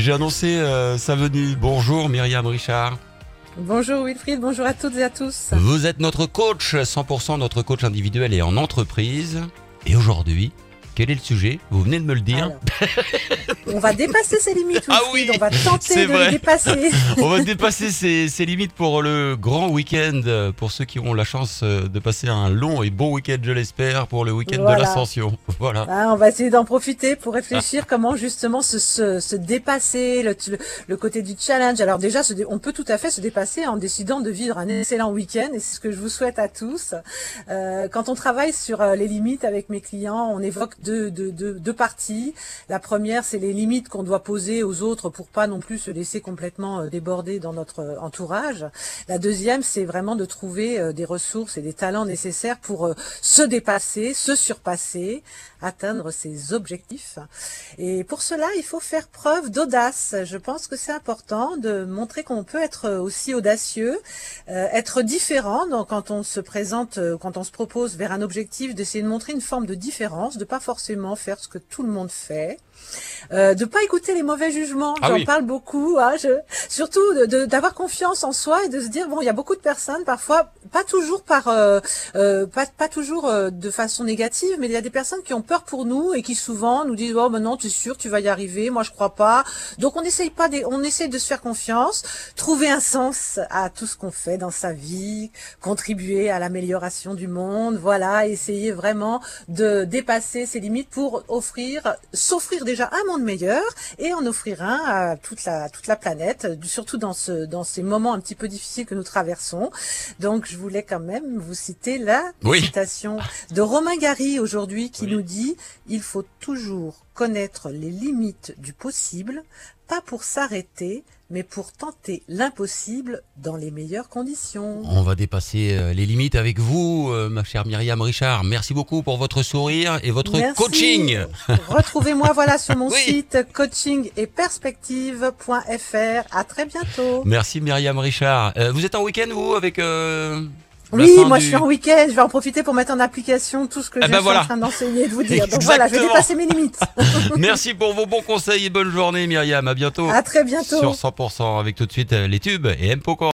J'ai annoncé sa venue. Bonjour Myriam Richard. Bonjour Wilfried, bonjour à toutes et à tous. Vous êtes notre coach, 100% notre coach individuel et en entreprise. Et aujourd'hui, quel est le sujet? Vous venez de me le dire. Alors, on va dépasser ses limites, Wilfried. Ah oui, on va tenter c'est de vrai. les dépasser. On va dépasser ses limites pour le grand week-end. Pour ceux qui auront la chance de passer un long et bon week-end, je l'espère, pour le week-end de l'Ascension. Voilà. Ah, on va essayer d'en profiter pour réfléchir comment justement se dépasser, le côté du challenge. Alors déjà, on peut tout à fait se dépasser en décidant de vivre un excellent week-end, et c'est ce que je vous souhaite à tous. Quand on travaille sur les limites avec mes clients, on évoque deux parties. La première, c'est les limites qu'on doit poser aux autres pour pas non plus se laisser complètement déborder dans notre entourage. La deuxième, c'est vraiment de trouver des ressources et des talents nécessaires pour se dépasser, se surpasser, atteindre ses objectifs. Et pour cela, il faut faire preuve d'audace. Je pense que c'est important de montrer qu'on peut être aussi audacieux, être différent. Donc, quand on se présente, quand on se propose vers un objectif, d'essayer de montrer une forme de différence, de pas forcément faire ce que tout le monde fait. De pas écouter les mauvais jugements, j'en parle beaucoup, surtout d'avoir confiance en soi et de se dire bon, il y a beaucoup de personnes parfois, pas toujours pas toujours de façon négative, mais il y a des personnes qui ont peur pour nous et qui souvent nous disent oh ben non, tu es sûr, tu vas y arriver, moi je crois pas. Donc on essaye de se faire confiance, trouver un sens à tout ce qu'on fait dans sa vie, contribuer à l'amélioration du monde, voilà, essayer vraiment de dépasser ses limites pour s'offrir déjà un monde meilleur et en offrir un à toute la planète, surtout dans ces moments un petit peu difficiles que nous traversons. Donc je voulais quand même vous citer la citation de Romain Gary aujourd'hui qui nous dit « Il faut toujours connaître les limites du possible, pas pour s'arrêter, mais pour tenter l'impossible dans les meilleures conditions. » On va dépasser les limites avec vous, ma chère Myriam Richard. Merci beaucoup pour votre sourire et votre coaching. Retrouvez-moi sur mon site coaching et perspective.fr. À très bientôt. Merci Myriam Richard. Vous êtes en week-end vous avec Oui, moi je suis en week-end, je vais en profiter pour mettre en application tout ce que je suis en train d'enseigner et de vous dire. Donc voilà, je vais dépasser mes limites. Merci pour vos bons conseils et bonne journée Myriam, à bientôt. À très bientôt. Sur 100% avec tout de suite les tubes et M. Poko.